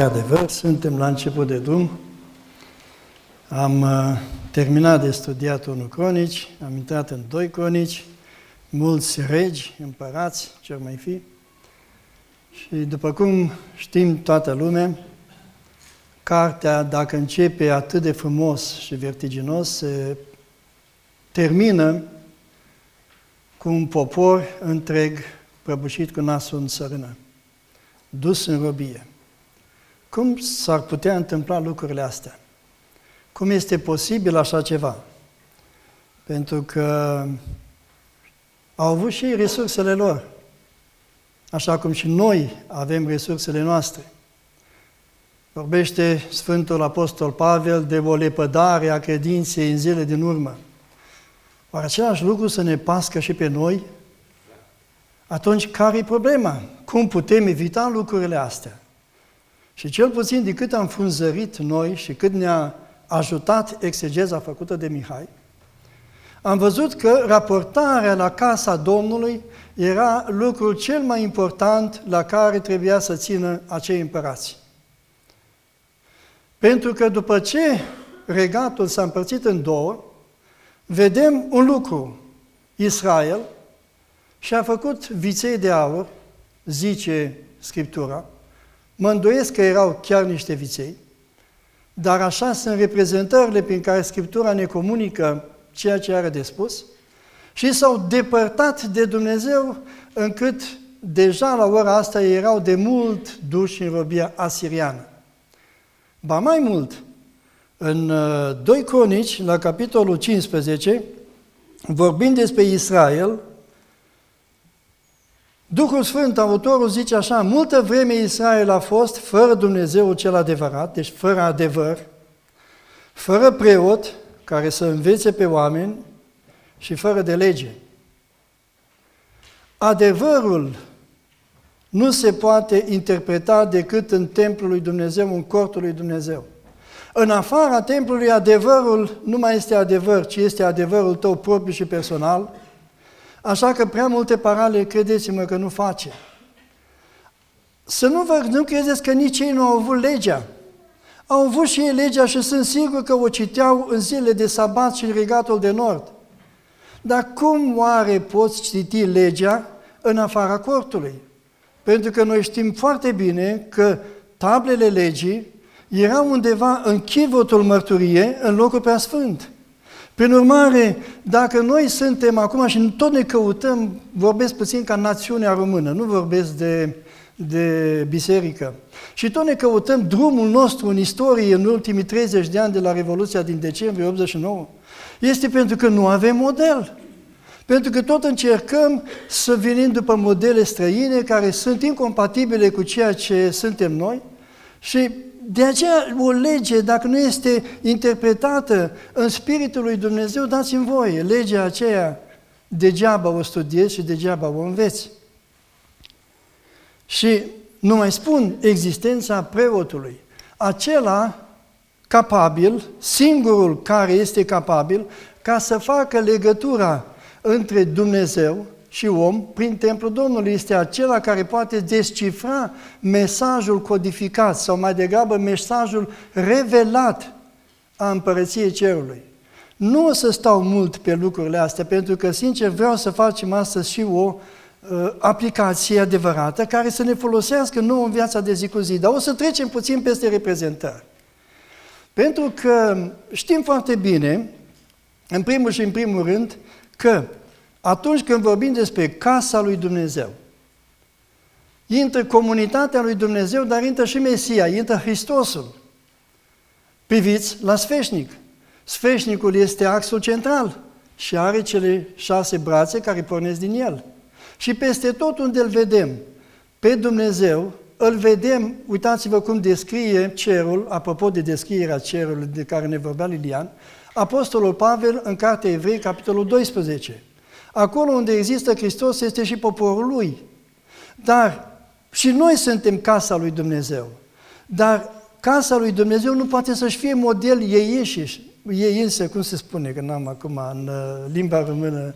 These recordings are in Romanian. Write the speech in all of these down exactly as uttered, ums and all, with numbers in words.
Adevăr, suntem la început de drum. Am uh, terminat de studiat unu Cronici, am intrat în doi Cronici, mulți regi, împărați, ce mai fi. Și după cum știm toată lumea, cartea, dacă începe atât de frumos și vertiginos, se termină cu un popor întreg prăbușit cu nasul în țărână, dus în robie. Cum s-ar putea întâmpla lucrurile astea? Cum este posibil așa ceva? Pentru că au avut și ei resursele lor, așa cum și noi avem resursele noastre. Vorbește Sfântul Apostol Pavel de o lepădare a credinței în zile din urmă. Oare același lucru să ne pască și pe noi? Atunci, care e problema? Cum putem evita lucrurile astea? Și cel puțin de cât am frunzărit noi și cât ne-a ajutat exegeza făcută de Mihai, am văzut că raportarea la casa Domnului era lucrul cel mai important la care trebuia să țină acei împărați. Pentru că după ce regatul s-a împărțit în două, vedem un lucru. Israel și-a făcut viței de aur, zice Scriptura. Mă îndoiesc că erau chiar niște viței, dar așa sunt reprezentările prin care Scriptura ne comunică ceea ce are de spus și s-au depărtat de Dumnezeu încât deja la ora asta erau de mult duși în robia asiriană. Ba mai mult, în doi Cronici, la capitolul cincisprezece, vorbind despre Israel, Duhul Sfânt, autorul, zice așa: multă vreme Israel a fost fără Dumnezeu cel adevărat, deci fără adevăr, fără preot care să învețe pe oameni și fără de lege. Adevărul nu se poate interpreta decât în templul lui Dumnezeu, în cortul lui Dumnezeu. În afara templului, adevărul nu mai este adevăr, ci este adevărul tău propriu și personal, așa că prea multe parale, credeți-mă că nu face. Să nu vă nu credeți că nici ei nu au avut legea. Au avut și ei legea și sunt sigur că o citeau în zilele de sabat și în regatul de nord. Dar cum oare poți citi legea în afara cortului? Pentru că noi știm foarte bine că tablele legii erau undeva în chivotul mărturie, în locul preasfânt. Prin urmare, dacă noi suntem acum și tot ne căutăm, vorbesc puțin ca națiunea română, nu vorbesc de, de biserică, și tot ne căutăm drumul nostru în istorie în ultimii treizeci de ani de la Revoluția din decembrie optzeci și nouă, este pentru că nu avem model. Pentru că tot încercăm să venim după modele străine care sunt incompatibile cu ceea ce suntem noi și de aceea o lege, dacă nu este interpretată în Spiritul lui Dumnezeu, dați-mi voie, legea aceea degeaba o studiezi și degeaba o înveți. Și nu mai spun existența preotului, acela capabil, singurul care este capabil ca să facă legătura între Dumnezeu și om, prin templul Domnului, este acela care poate descifra mesajul codificat sau mai degrabă mesajul revelat a Împărăției Cerului. Nu o să stau mult pe lucrurile astea, pentru că, sincer, vreau să facem astăzi și o uh, aplicație adevărată care să ne folosească nouă în viața de zi cu zi, dar o să trecem puțin peste reprezentări. Pentru că știm foarte bine, în primul și în primul rând, că atunci când vorbim despre casa lui Dumnezeu, intră comunitatea lui Dumnezeu, dar intră și Mesia, intră Hristosul. Priviți la sfeșnic. Sfeșnicul este axul central și are cele șase brațe care pornesc din el. Și peste tot unde îl vedem pe Dumnezeu, îl vedem, uitați-vă cum descrie cerul, apropo de descrierea cerului de care ne vorbea Lilian, Apostolul Pavel în Cartea Evrei, capitolul doisprezece. Acolo unde există Hristos este și poporul Lui. Dar și noi suntem casa lui Dumnezeu. Dar casa lui Dumnezeu nu poate să-și fie model ei înșiși. Ei însă, cum se spune, că n-am acum în limba română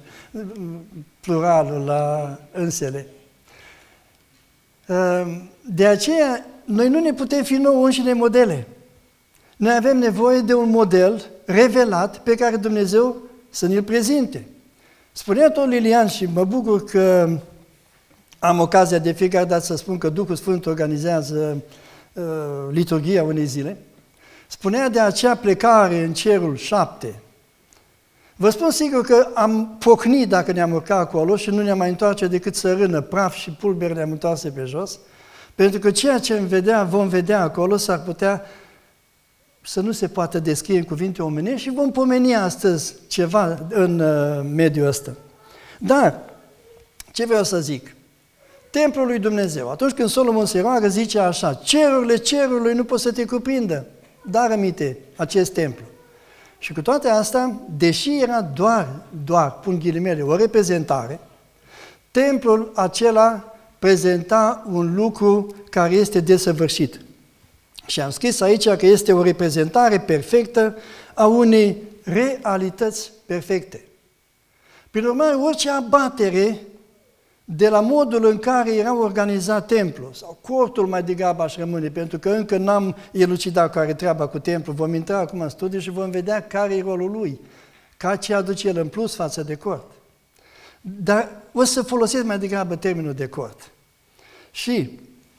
pluralul la însele. De aceea noi nu ne putem fi nouă înșine modele. Noi avem nevoie de un model revelat pe care Dumnezeu să ne-l prezinte. Spunea tot Lilian și mă bucur că am ocazia de fiecare dată să spun că Duhul Sfânt organizează uh, liturghia unei zile. Spunea de acea plecare în cerul șapte. Vă spun sigur că am pocnit dacă ne-am urcat acolo și nu ne-am mai întoarce decât să rână praf și pulberi ne-am întoarse pe jos, pentru că ceea ce vedea, vom vedea acolo s-ar putea să nu se poată descrie în cuvinte omenești și vom pomeni astăzi ceva în uh, mediul ăsta. Dar, ce vreau să zic? Templul lui Dumnezeu, atunci când Solomon se roagă, zice așa, cerurile cerului nu pot să te cuprindă, dar aminte acest templu. Și cu toate astea, deși era doar, doar, pun ghilimele, o reprezentare, templul acela prezenta un lucru care este desăvârșit. Și am scris aici că este o reprezentare perfectă a unei realități perfecte. Prin urmare, orice abatere de la modul în care era organizat templul, sau cortul mai degrabă aș rămâne, pentru că încă n-am elucidat care e treaba cu templul, vom intra acum în studiu și vom vedea care e rolul lui, ca ce aduce el în plus față de cort. Dar o să folosesc mai degrabă termenul de cort. Și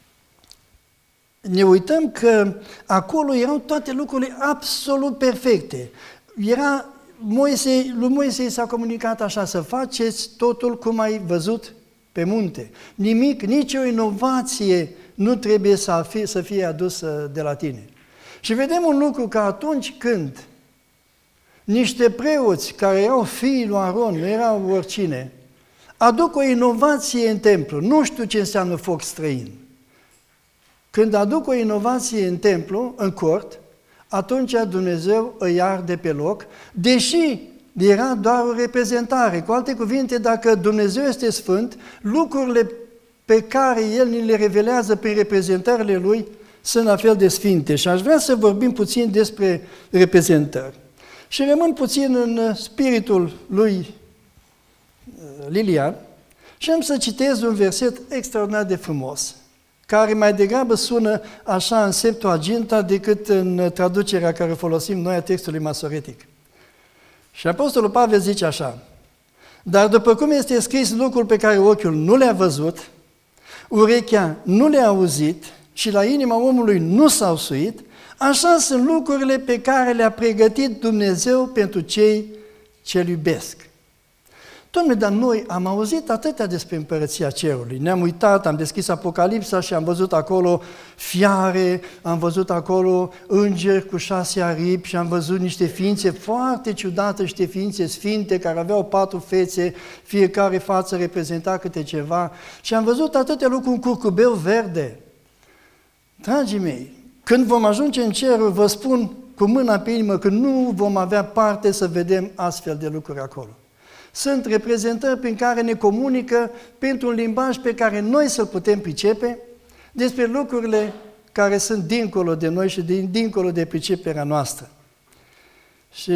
ne uităm că acolo erau toate lucrurile absolut perfecte. Era Moise, lui Moise i s-a comunicat așa, să faceți totul cum ai văzut pe munte. Nimic, nicio inovație nu trebuie să fie, să fie adusă de la tine. Și vedem un lucru, că atunci când niște preoți care erau fiii lui Aron, nu erau oricine, aduc o inovație în templu, nu știu ce înseamnă foc străin. Când aduc o inovație în templu, în cort, atunci Dumnezeu îi arde pe loc, deși era doar o reprezentare. Cu alte cuvinte, dacă Dumnezeu este sfânt, lucrurile pe care El ni le revelează prin reprezentările Lui sunt la fel de sfinte. Și aș vrea să vorbim puțin despre reprezentări. Și rămân puțin în spiritul lui Lilian și am să citez un verset extraordinar de frumos, care mai degrabă sună așa în Septuaginta decât în traducerea care folosim noi a textului masoretic. Și Apostolul Pavel zice așa: dar după cum este scris lucrul pe care ochiul nu le-a văzut, urechea nu le-a auzit și la inima omului nu s-au suit, așa sunt lucrurile pe care le-a pregătit Dumnezeu pentru cei ce-L iubesc. Dom'le, dar noi am auzit atâtea despre Împărăția Cerului. Ne-am uitat, am deschis Apocalipsa și am văzut acolo fiare, am văzut acolo îngeri cu șase aripi și am văzut niște ființe foarte ciudate, niște ființe sfinte care aveau patru fețe, fiecare față reprezenta câte ceva. Și am văzut atâtea lucruri, un curcubeu verde. Dragii mei, când vom ajunge în cerul, vă spun cu mâna pe inimă că nu vom avea parte să vedem astfel de lucruri acolo. Sunt reprezentări prin care ne comunică pentru un limbaj pe care noi să-l putem pricepe despre lucrurile care sunt dincolo de noi și din, dincolo de priceperea noastră. Și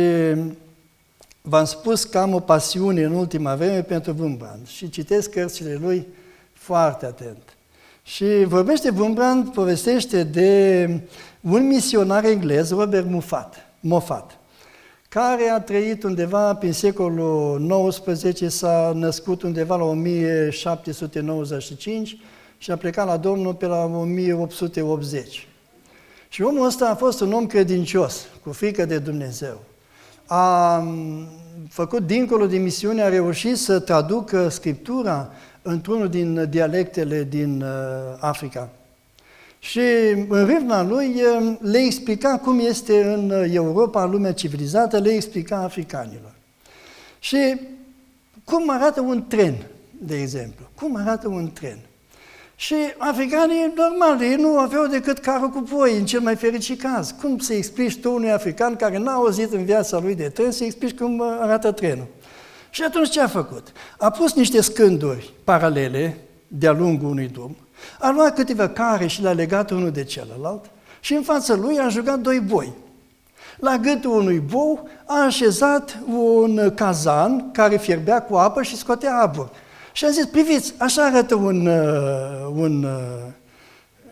v-am spus că am o pasiune în ultima vreme pentru Wurmbrand și citesc cărțile lui foarte atent. Și vorbește Wurmbrand, povestește de un misionar englez, Robert Moffat, Moffat, care a trăit undeva prin secolul nouăsprezece, s-a născut undeva la o mie șapte sute nouăzeci și cinci și a plecat la Domnul pe la o mie opt sute optzeci. Și omul ăsta a fost un om credincios, cu frică de Dumnezeu. A făcut dincolo de misiune, a reușit să traducă Scriptura într-unul din dialectele din Africa. Și în râvna lui le explica cum este în Europa, în lumea civilizată, le explica africanilor. Și cum arată un tren, de exemplu. Cum arată un tren. Și africanii, normal, ei nu aveau decât carul cu poi, în cel mai fericit caz. Cum să explici tu unui african care n-a auzit în viața lui de tren, să explici cum arată trenul? Și atunci ce a făcut? A pus niște scânduri paralele de-a lungul unui drum, a luat câteva care și le-a legat unul de celălalt și în fața lui a jucat doi boi. La gâtul unui bou a așezat un cazan care fierbea cu apă și scotea abur. Și a zis, priviți, așa arată un, un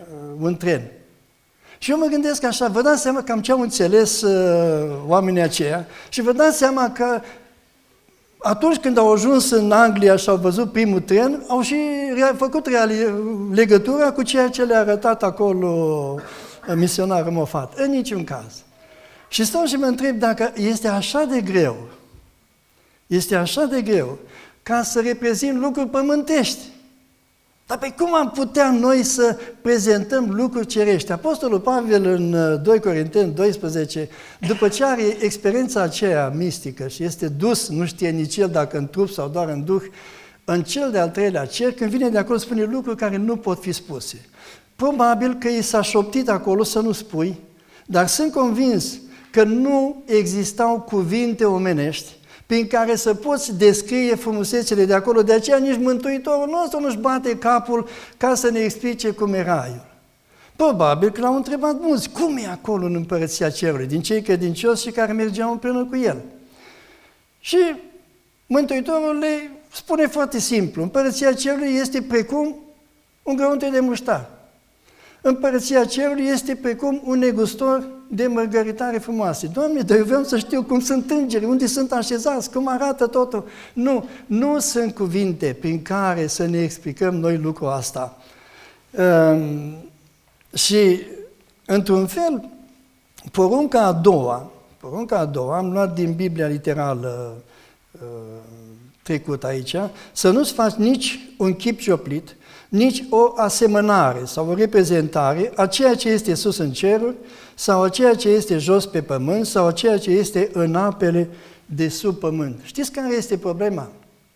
un tren. Și eu mă gândesc așa, vă dați seama cam ce au înțeles uh, oamenii aceia și vă dați seama că atunci când au ajuns în Anglia și au văzut primul tren, au și făcut legătura cu ceea ce le-a arătat acolo misionarul Moffat. În niciun caz. Și stau și mă întreb dacă este așa de greu, este așa de greu ca să reprezint lucruri pământești. Dar pe cum am putea noi să prezentăm lucruri cerești? Apostolul Pavel în doi Corinteni doisprezece, după ce are experiența aceea mistică și este dus, nu știe nici el dacă în trup sau doar în duh, în cel de-al treilea cer, când vine de acolo spune lucruri care nu pot fi spuse. Probabil că i s-a șoptit acolo să nu spui, dar sunt convins că nu existau cuvinte omenești prin care să poți descrie frumusețele de acolo. De aceea nici Mântuitorul nostru nu-și bate capul ca să ne explice cum e raiul. Probabil că l-au întrebat mulți, cum e acolo în Împărăția Cerului, din cei credincioși și care mergeau împreună cu el. Și Mântuitorul le spune foarte simplu, Împărăția Cerului este precum un grăunte de muștar. Împărăția Cerului este precum un negustor de mărgăritare frumoase. Doamne, dar eu vreau să știu cum sunt îngerii, unde sunt așezați, cum arată totul. Nu, nu sunt cuvinte prin care să ne explicăm noi lucrul ăsta. Um, și, într-un fel, porunca a doua, porunca a doua, am luat din Biblia literală uh, trecut aici, să nu-ți faci nici un chip cioplit, nici o asemănare sau o reprezentare a ceea ce este sus în ceruri sau a ceea ce este jos pe pământ sau a ceea ce este în apele de sub pământ. Știți care este problema?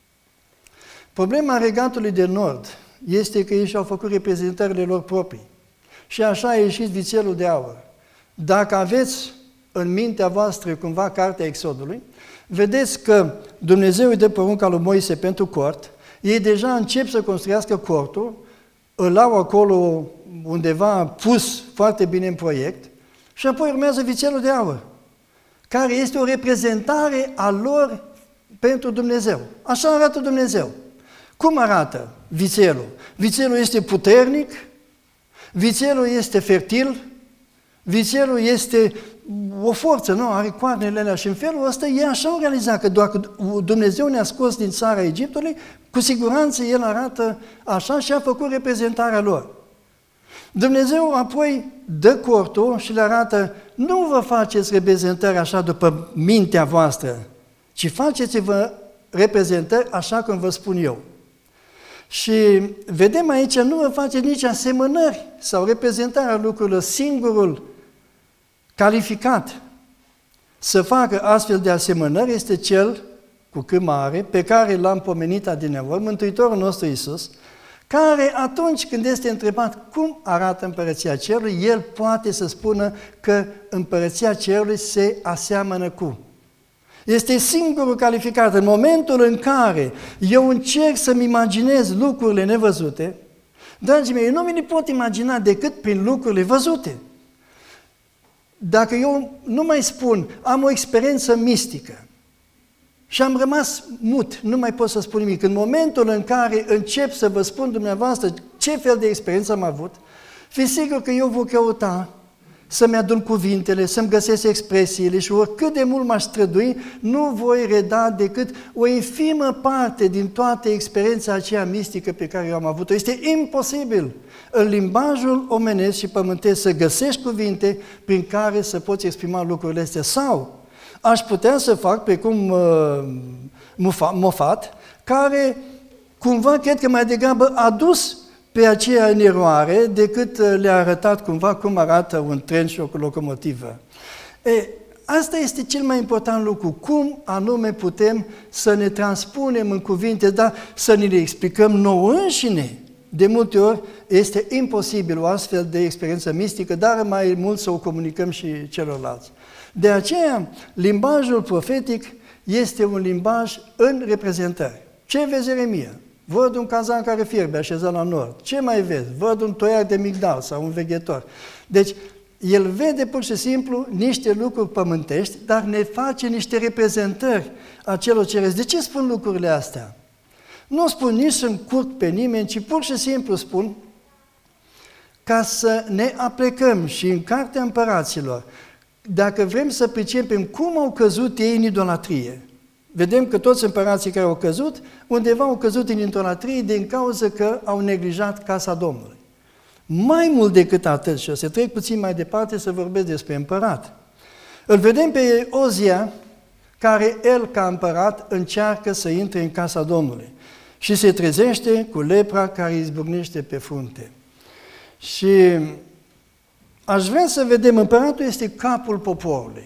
Problema Regatului de Nord este că ei și-au făcut reprezentările lor proprii. Și așa a ieșit vițelul de aur. Dacă aveți în mintea voastră cumva cartea Exodului, vedeți că Dumnezeu îi dă porunca lui Moise pentru cort, ei deja încep să construiască cortul, îl au acolo undeva pus foarte bine în proiect și apoi urmează vițelul de aur, care este o reprezentare a lor pentru Dumnezeu. Așa arată Dumnezeu. Cum arată vițelul? Vițelul este puternic, vițelul este fertil, vițelul este o forță, nu? Are coarnele alea și în felul ăsta ei așa au realizat că doar Dumnezeu ne-a scos din țara Egiptului, cu siguranță El arată așa și a făcut reprezentarea lor. Dumnezeu apoi dă cortul și le arată, nu vă faceți reprezentări așa după mintea voastră, ci faceți-vă reprezentări așa cum vă spun eu. Și vedem aici, nu vă faceți nici asemănări sau reprezentarea lucrurilor. Singurul calificat să facă astfel de asemănări este cel cu C mare, pe care l-am pomenit adineauri, Mântuitorul nostru Iisus, care atunci când este întrebat cum arată Împărăția Cerului, el poate să spună că Împărăția Cerului se aseamănă cu. Este singurul calificat. În momentul în care eu încerc să-mi imaginez lucrurile nevăzute, dragii mei, eu nu mi le pot imagina decât prin lucrurile văzute. Dacă eu nu mai spun, am o experiență mistică și am rămas mut, nu mai pot să spun nimic. În momentul în care încep să vă spun dumneavoastră ce fel de experiență am avut, fiți sigur că eu voi căuta să-mi adun cuvintele, să-mi găsesc expresiile și oricât de mult m-aș strădui, nu voi reda decât o infimă parte din toată experiența aceea mistică pe care eu am avut-o. Este imposibil în limbajul omenesc și pământesc să găsești cuvinte prin care să poți exprima lucrurile astea. Sau aș putea să fac precum uh, Moffat, care cumva cred că mai degrabă a dus pe aceea în eroare decât le-a arătat cumva cum arată un tren și o locomotivă. E, asta este cel mai important lucru, cum anume putem să ne transpunem în cuvinte, dar să ne le explicăm nouă înșine. De multe ori este imposibil o astfel de experiență mistică, dar mai mult să o comunicăm și celorlalți. De aceea, limbajul profetic este un limbaj în reprezentări. Ce vezi, Ieremia? Văd un cazan care fierbe așezat la nord. Ce mai vezi? Văd un toiac de migdal sau un veghetor. Deci, el vede pur și simplu niște lucruri pământești, dar ne face niște reprezentări a celor cerești. De ce spun lucrurile astea? Nu spun nici să încurc pe nimeni, ci pur și simplu spun ca să ne aplecăm și în Cartea Împăraților, dacă vrem să pricepem cum au căzut ei în idolatrie. Vedem că toți împărații care au căzut, undeva au căzut în idolatrie din cauza că au neglijat casa Domnului. Mai mult decât atât, și o să trec puțin mai departe să vorbesc despre împărat. Îl vedem pe Ozia, care el, ca împărat, încearcă să intre în casa Domnului și se trezește cu lepra care izbucnește pe frunte. Și aș vrea să vedem, împăratul este capul poporului.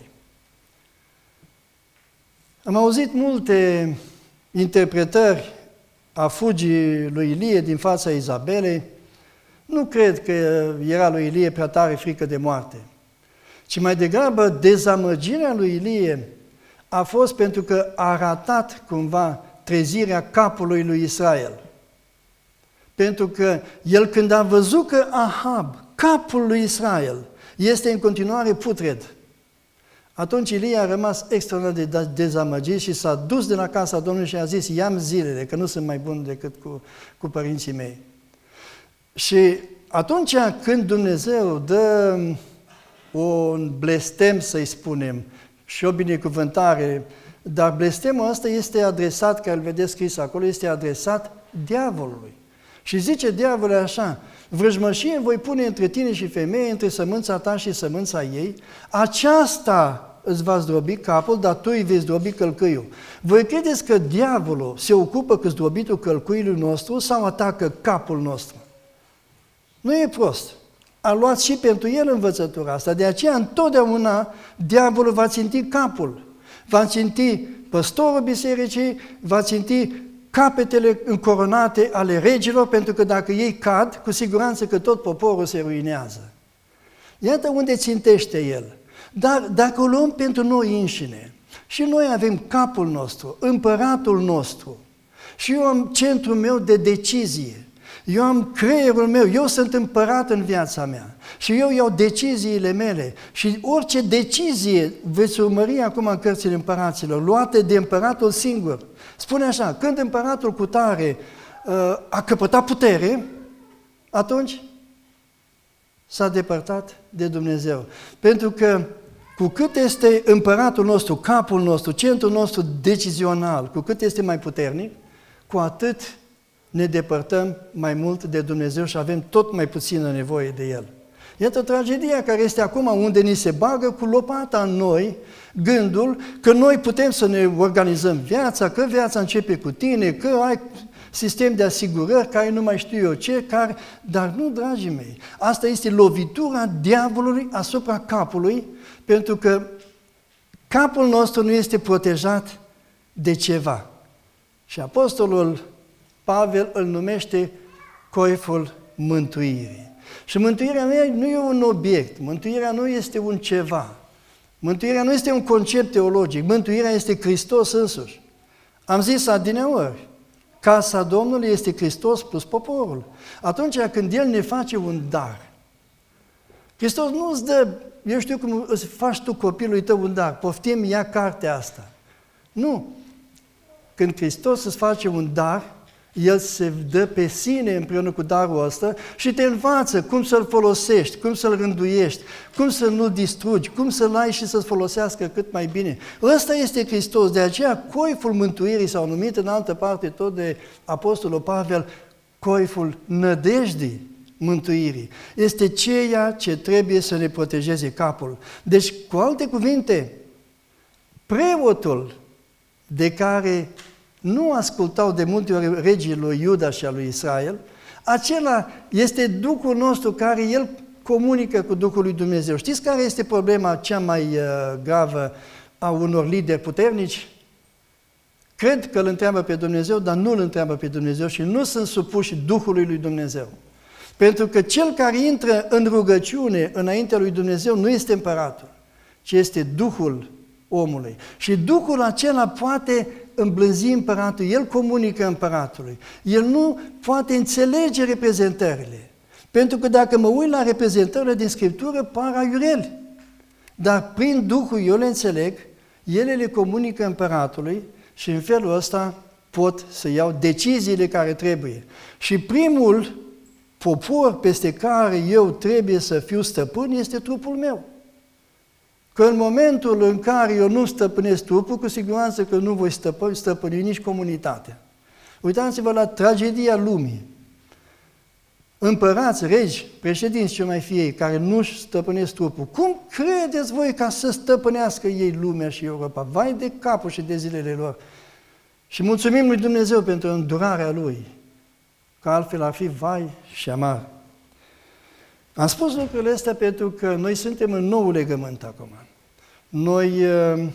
Am auzit multe interpretări a fugii lui Ilie din fața Izabelei. Nu cred că era lui Ilie prea tare frică de moarte, ci mai degrabă dezamăgirea lui Ilie a fost pentru că a ratat cumva trezirea capului lui Israel. Pentru că el, când a văzut că Ahab, capul lui Israel, este în continuare putred, atunci Ilie a rămas extraordinar de dezamăgit și s-a dus de la casa Domnului și a zis: ia-mi zilele, că nu sunt mai bun decât cu, cu părinții mei. Și atunci când Dumnezeu dă un blestem, să-i spunem, și o binecuvântare, dar blestemul ăsta este adresat, care îl vedeți scris acolo, este adresat diavolului. Și zice diavolul așa: vrăjmășie voi pune între tine și femeie, între sămânța ta și sămânța ei, aceasta îți va zdrobi capul, dar tu îi vei zdrobi călcâiul. Voi credeți că diavolul se ocupă cu zdrobitul călcâiului nostru sau atacă capul nostru? Nu e prost. A luat și pentru el învățătura asta. De aceea, întotdeauna, diavolul va ținti capul. Va ținti păstorul bisericii, va ținti capetele încoronate ale regilor, pentru că dacă ei cad, cu siguranță că tot poporul se ruinează. Iată unde țintește el. Dar dacă o luăm pentru noi înșine, și noi avem capul nostru, împăratul nostru, și eu am centrul meu de decizie, eu am creierul meu, eu sunt împărat în viața mea și eu iau deciziile mele și orice decizie veți urmări acum în cărțile împăraților, luate de împăratul singur. Spune așa: când împăratul cutare uh, a căpătat putere, atunci s-a depărtat de Dumnezeu. Pentru că cu cât este împăratul nostru, capul nostru, centrul nostru decizional, cu cât este mai puternic, cu atât ne depărtăm mai mult de Dumnezeu și avem tot mai puțină nevoie de El. Iată tragedia care este acum, unde ni se bagă cu lopata în noi gândul că noi putem să ne organizăm viața, că viața începe cu tine, că ai sistem de asigurări, care nu mai știu eu ce, care... Dar nu, dragii mei, asta este lovitura diavolului asupra capului, pentru că capul nostru nu este protejat de ceva. Și apostolul Pavel îl numește coiful mântuirii. Și mântuirea nu e un obiect, mântuirea nu este un ceva, mântuirea nu este un concept teologic, mântuirea este Hristos însuși. Am zis adineori, casa Domnului este Hristos plus poporul. Atunci când El ne face un dar, Hristos nu îți dă, eu știu cum îți faci tu copilului tău un dar, poftim, ia cartea asta. Nu. Când Hristos îți face un dar, El se dă pe sine împreună cu darul ăsta și te învață cum să-l folosești, cum să-l rânduiești, cum să nu-l distrugi, cum să-l ai și să-ți folosească cât mai bine. Ăsta este Hristos, de aceea coiful mântuirii s-au numit în altă parte tot de apostolul Pavel, coiful nădejdii mântuirii. Este ceea ce trebuie să ne protejeze capul. Deci, cu alte cuvinte, preotul de care nu ascultau de multe ori regii lui Iuda și a lui Israel, acela este Duhul nostru care El comunică cu Duhul lui Dumnezeu. Știți care este problema cea mai uh, gravă a unor lideri puternici? Cred că îl întreabă pe Dumnezeu, dar nu îl întreabă pe Dumnezeu și nu sunt supuși Duhului lui Dumnezeu. Pentru că cel care intră în rugăciune înaintea lui Dumnezeu nu este împăratul, ci este Duhul omului. Și Duhul acela poate îmblânzi împăratul, el comunică împăratului. El nu poate înțelege reprezentările. Pentru că dacă mă uit la reprezentările din Scriptură, par aiureli. Dar prin Duhul eu le înțeleg, ele le comunică împăratului și în felul ăsta pot să iau deciziile care trebuie. Și primul popor peste care eu trebuie să fiu stăpân este trupul meu. Că în momentul în care eu nu stăpânesc trupul, cu siguranță că nu voi stăpâni, stăpâni nici comunitatea. Uitați-vă la tragedia lumii. Împărați, regi, președinți ce mai fie ei, care nu-și stăpânesc trupul. Cum credeți voi ca să stăpânească ei lumea și Europa? Vai de capul și de zilele lor! Și mulțumim lui Dumnezeu pentru îndurarea Lui, că altfel ar fi vai și amar. Am spus lucrurile astea pentru că noi suntem în nou legământ acum. Noi uh,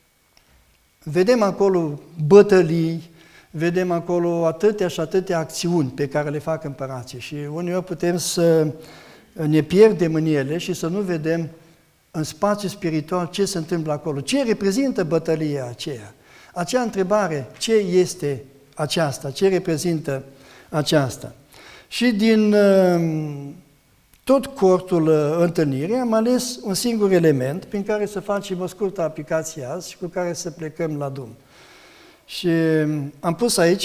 vedem acolo bătălii, vedem acolo atâtea și atâtea acțiuni pe care le fac împărații și uneori putem să ne pierdem în ele și să nu vedem în spațiu spiritual ce se întâmplă acolo. Ce reprezintă bătălia aceea? Acea întrebare, ce este aceasta? Ce reprezintă aceasta? Și din uh, tot cortul uh, întâlnirii am ales un singur element prin care să facem o scurtă aplicație azi și cu care să plecăm la drum. Și am pus aici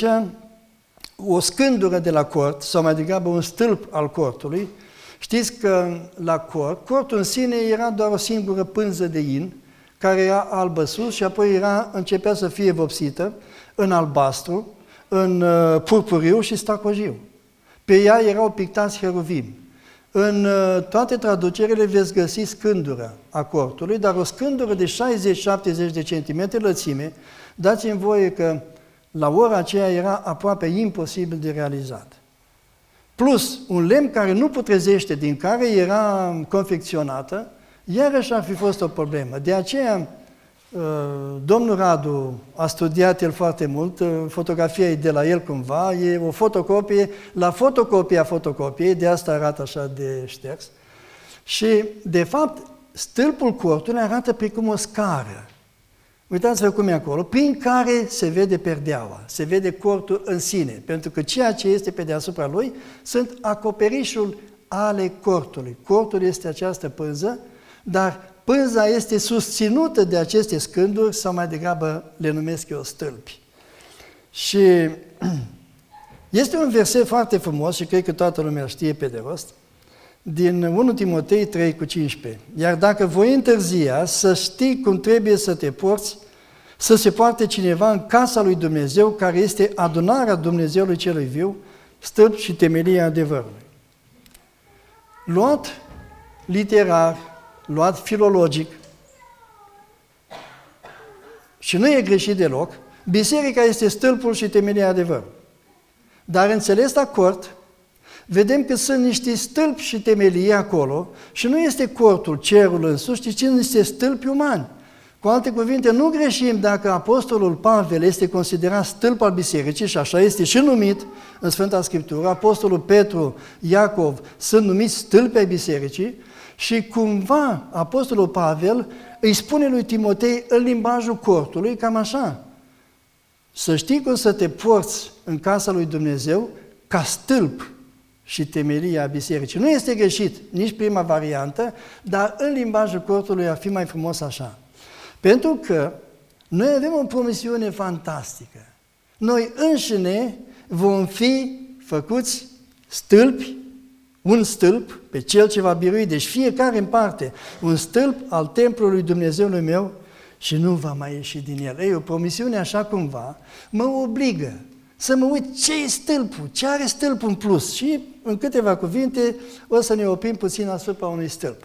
o scândură de la cort, sau mai degrabă un stâlp al cortului. Știți că la cort, cortul în sine era doar o singură pânză de in, care era albă sus și apoi era, începea să fie vopsită în albastru, în uh, purpuriu și stacojiu. Pe ea erau pictați heruvimi. În uh, toate traducerile veți găsi scândură a cortului, dar o scândură de șaizeci șaptezeci de centimetri lățime. Dați-mi voie că la ora aceea era aproape imposibil de realizat. Plus un lemn care nu putrezește, din care era confecționată, iarăși ar fi fost o problemă. De aceea, domnul Radu a studiat el foarte mult, fotografia e de la el cumva, e o fotocopie, la fotocopia fotocopiei, de asta arată așa de șters. Și, de fapt, stâlpul cortului arată precum o scară. Uitați-vă cum e acolo, prin care se vede perdeaua, se vede cortul în sine, pentru că ceea ce este pe deasupra lui sunt acoperișul ale cortului. Cortul este această pânză, dar pânza este susținută de aceste scânduri, sau mai degrabă le numesc eu stâlpi. Și este un verset foarte frumos și cred că toată lumea știe pe de rost, din unu Timotei trei cu cincisprezece. Iar dacă voi întârzia, să știi cum trebuie să te porți, să se poarte cineva în casa lui Dumnezeu, care este adunarea Dumnezeului celui viu, stâlp și temelia adevărului. Luat literar, luat filologic, și nu e greșit deloc, biserica este stâlpul și temelia adevărului. Dar înțeles la cort, vedem că sunt niște stâlpi și temelii acolo și nu este cortul, cerul însuși, ci niște stâlpi umani. Cu alte cuvinte, nu greșim dacă apostolul Pavel este considerat stâlp al bisericii și așa este și numit în Sfânta Scriptură, apostolul Petru, Iacov sunt numiți stâlpi ai bisericii și cumva apostolul Pavel îi spune lui Timotei în limbajul cortului cam așa: să știi cum să te porți în casa lui Dumnezeu ca stâlp și temelia bisericii. Nu este greșit nici prima variantă, dar în limbajul cortului ar fi mai frumos așa. Pentru că noi avem o promisiune fantastică. Noi înșine vom fi făcuți stâlpi, un stâlp pe cel ce va birui, deci fiecare în parte, un stâlp al templului Dumnezeului meu și nu va mai ieși din el. Ei, o promisiune așa cumva mă obligă să mă uit ce e stâlpul, ce are stâlpul în plus. Și în câteva cuvinte o să ne oprim puțin asupra unui stâlp.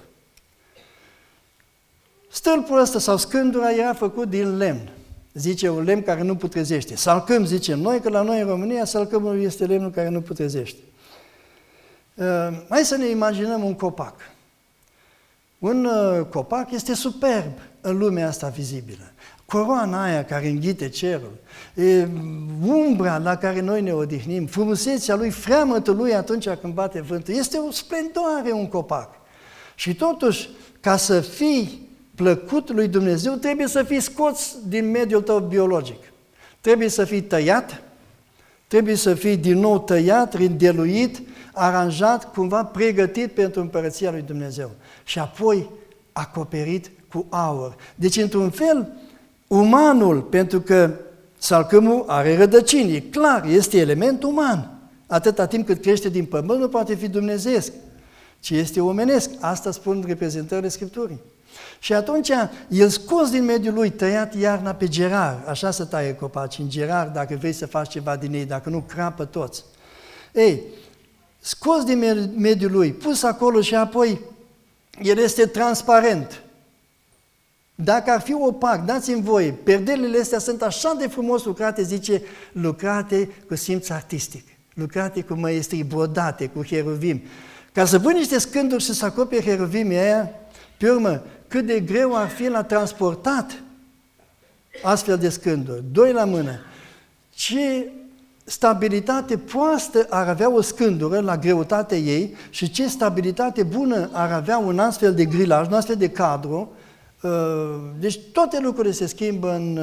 Stâlpul ăsta sau scândura era făcut din lemn. Zice, un lemn care nu putrezește. Salcâm, zicem noi, că la noi în România salcâmul este lemnul care nu putrezește. Uh, hai să ne imaginăm un copac. Un uh, copac este superb în lumea asta vizibilă. Coroana aia care înghite cerul, e, umbra la care noi ne odihnim, frumusețea lui, freamătul lui atunci când bate vântul, este o splendoare un copac. Și totuși, ca să fii plăcut lui Dumnezeu, trebuie să fii scos din mediul tău biologic. Trebuie să fii tăiat, trebuie să fii din nou tăiat, rindeluit, aranjat, cumva pregătit pentru împărăția lui Dumnezeu. Și apoi acoperit cu aur. Deci, într-un fel, umanul, pentru că salcâmul are rădăcini, e clar, este element uman. atâta timp cât crește din pământ, nu poate fi dumnezeiesc, ci este omenesc. Asta spun reprezentările Scripturii. Și atunci, el scos din mediul lui, tăiat iarna pe gerar, așa se taie copaci, în gerar, dacă vrei să faci ceva din ei, dacă nu, crapă toți. Ei, scos din mediul lui, pus acolo și apoi, el este transparent. Dacă ar fi opac, dați-mi voie, perdelele astea sunt așa de frumos lucrate, zice, lucrate cu simț artistic, lucrate cu măestrii, brodate, cu heruvim. Ca să pui niște scânduri și să acoperi heruvimii aia, pe urmă, cât de greu ar fi la transportat astfel de scânduri, doi la mână. Ce stabilitate proastă ar avea o scândură la greutatea ei și ce stabilitate bună ar avea un astfel de grilaj, un astfel de cadru. Deci toate lucrurile se schimbă în,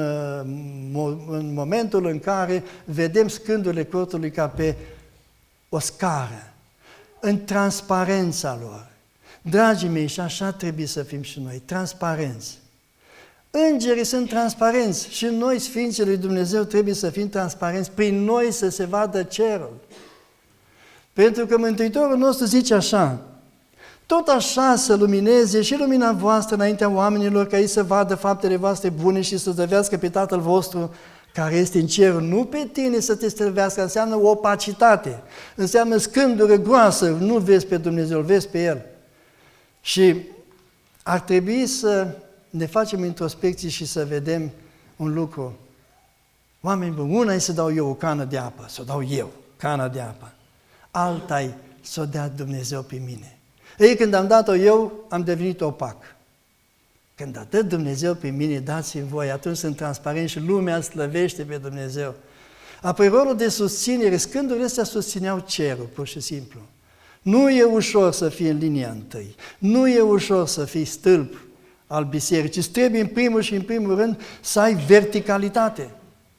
în momentul în care vedem scândurile cortului ca pe o scară, în transparența lor. Dragii mei, și așa trebuie să fim și noi, transparenți. Îngerii sunt transparenți și noi, Sfinții lui Dumnezeu, trebuie să fim transparenți, prin noi să se vadă cerul. Pentru că Mântuitorul nostru zice așa, tot așa să lumineze și lumina voastră înaintea oamenilor, ca ei să vadă faptele voastre bune și să zăvească pe Tatăl vostru care este în cer. Nu pe tine să te străvească, înseamnă opacitate, înseamnă scândură groasă, nu vezi pe Dumnezeu, îl vezi pe El. Și ar trebui să ne facem introspecție și să vedem un lucru. Oameni buni, una e să dau eu o cană de apă, să o dau eu, cana de apă. Alta e să o dea Dumnezeu pe mine. Ei, când am dat-o eu, am devenit opac. Când a dat Dumnezeu pe mine, dați-mi voi, atunci sunt transparent și lumea slăvește pe Dumnezeu. Apoi rolul de susținere, scândurile astea susțineau cerul, pur și simplu. Nu e ușor să fii în linia întâi, nu e ușor să fii stâlp al bisericii, îți trebuie în primul și în primul rând să ai verticalitate.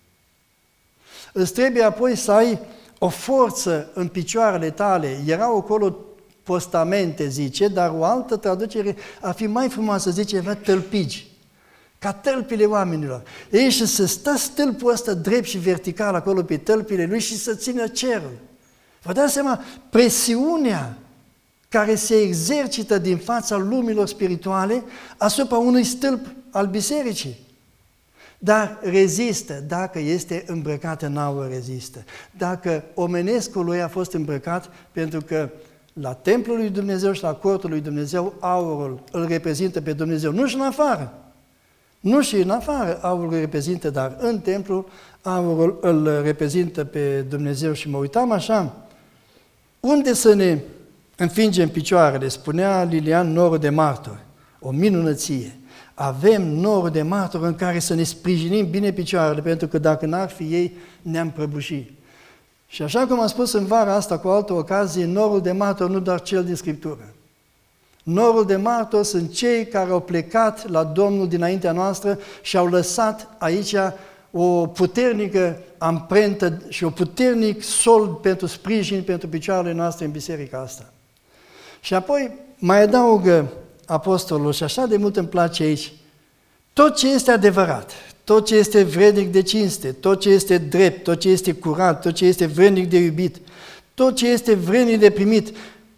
Îți trebuie apoi să ai o forță în picioarele tale. Erau acolo postamente, zice, dar o altă traducere ar fi mai frumoasă, zice, avea tălpigi, ca tălpile oamenilor. Ei, și să stă stâlpul ăsta drept și vertical acolo pe tălpile lui și să țină cerul. Vă dați seama, presiunea care se exercită din fața lumilor spirituale asupra unui stâlp al bisericii. Dar rezistă, dacă este îmbrăcat în aur, rezistă. Dacă omenescul lui a fost îmbrăcat, pentru că la templul lui Dumnezeu și la cortul lui Dumnezeu, aurul îl reprezintă pe Dumnezeu, nu și în afară. Nu și în afară aurul îl reprezintă, dar în templu aurul îl reprezintă pe Dumnezeu. Și mă uitam așa, unde să ne înfingem picioarele? Spunea Lilian, norul de martori, o minunăție. Avem norul de martori în care să ne sprijinim bine picioarele, pentru că dacă n-ar fi ei, ne-am prăbușit. Și așa cum am spus în vara asta cu altă ocazie, norul de martori nu doar cel din Scriptură. Norul de martori sunt cei care au plecat la Domnul dinaintea noastră și au lăsat aici o puternică amprentă și o puternic sol pentru sprijin pentru picioarele noastre în biserica asta. Și apoi mai adaugă apostolul, și așa de mult îmi place aici, tot ce este adevărat, tot ce este vrednic de cinste, tot ce este drept, tot ce este curat, tot ce este vrednic de iubit, tot ce este vrednic de primit.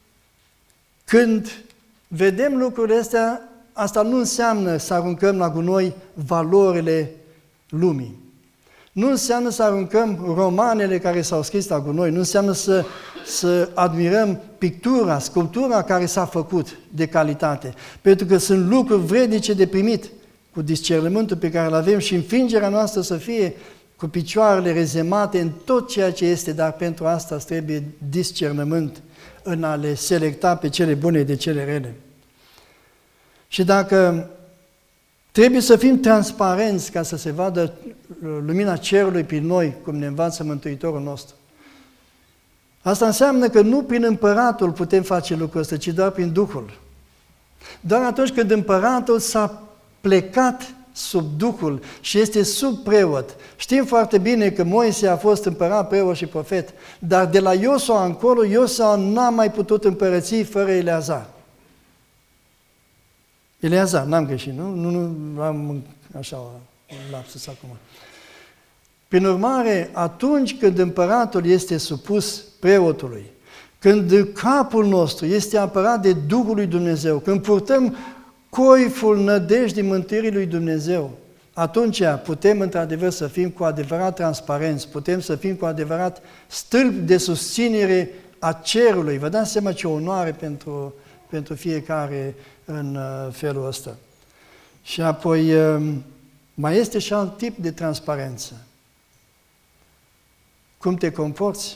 Când vedem lucrurile astea, asta nu înseamnă să aruncăm la gunoi valorile lumii. Nu înseamnă să aruncăm romanele care s-au scris la gunoi, nu înseamnă să, să admirăm pictura, sculptura care s-a făcut de calitate, pentru că sunt lucruri vrednice de primit, cu discernământul pe care îl avem și înfingerea noastră să fie cu picioarele rezemate în tot ceea ce este, dar pentru asta îți trebuie discernământ în a le selecta pe cele bune de cele rele. Și dacă trebuie să fim transparenți ca să se vadă lumina cerului prin noi, cum ne învață Mântuitorul nostru, asta înseamnă că nu prin împăratul putem face lucrul ăsta, ci doar prin Duhul. Doar atunci când împăratul s-a plecat sub Duhul și este sub preot. Știm foarte bine că Moise a fost împărat, preot și profet, dar de la Iosua încolo, Iosua n-a mai putut împărăți fără Eleazar. Eleazar, n-am greșit, nu? Nu, nu am așa un lapsus acum. Prin urmare, atunci când împăratul este supus preotului, când capul nostru este apărat de Duhul lui Dumnezeu, când purtăm coiful nădejdii mântuirii lui Dumnezeu, atunci putem într-adevăr să fim cu adevărat transparenți, putem să fim cu adevărat stâlpi de susținere a cerului. Vă dați seama ce onoare pentru, pentru fiecare în felul ăsta. Și apoi mai este și alt tip de transparență. Cum te comporți,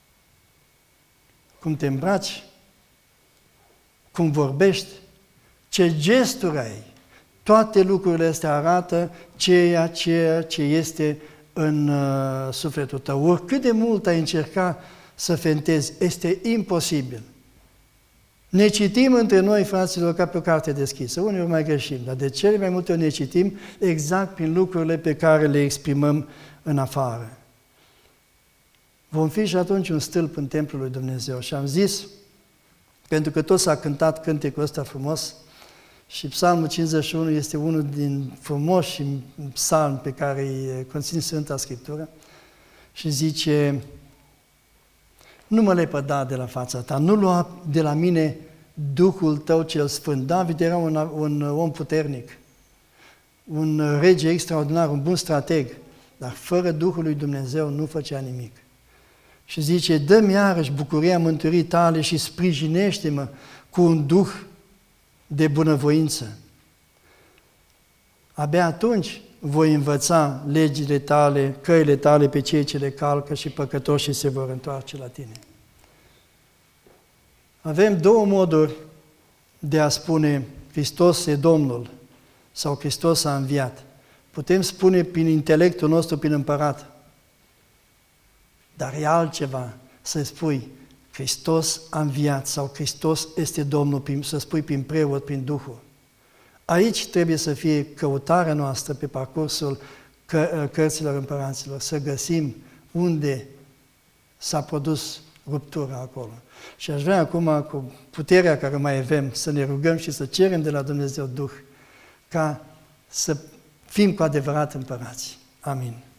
cum te îmbraci, cum vorbești, ce gesturi ai. Toate lucrurile astea arată ceea, ceea ce este în uh, sufletul tău. Oricât de mult ai încerca să fentezi, este imposibil. Ne citim între noi, fraților, ca pe o carte deschisă. Uneori mai greșim, dar de cele mai multe ori ne citim exact prin lucrurile pe care le exprimăm în afară. Vom fi și atunci un stâlp în templul lui Dumnezeu. Și am zis, pentru că tot s-a cântat cântecul ăsta frumos, și Psalmul cincizeci și unu este unul din frumoși psalmi pe care îi conține Sfânta Scriptură, și zice: nu mă lepăda de la fața ta, nu lua de la mine Duhul tău cel sfânt. David era un, un om puternic, un rege extraordinar, un bun strateg, dar fără Duhul lui Dumnezeu nu făcea nimic. Și zice: dă-mi iarăși bucuria mântuirii tale și sprijinește-mă cu un duh de bunăvoință. Abia atunci voi învăța legile tale, căile tale pe cei ce le calcă și păcătoșii se vor întoarce la tine. Avem două moduri de a spune Hristos e Domnul sau Hristos a înviat. Putem spune prin intelectul nostru, prin împărat, dar e altceva să spui Hristos a înviat sau Hristos este Domnul, să spui prin preot, prin Duhul. Aici trebuie să fie căutarea noastră pe parcursul că, cărților împăraților, să găsim unde s-a produs ruptura acolo. Și aș vrea acum, cu puterea care mai avem, să ne rugăm și să cerem de la Dumnezeu Duh ca să fim cu adevărat împărați. Amin.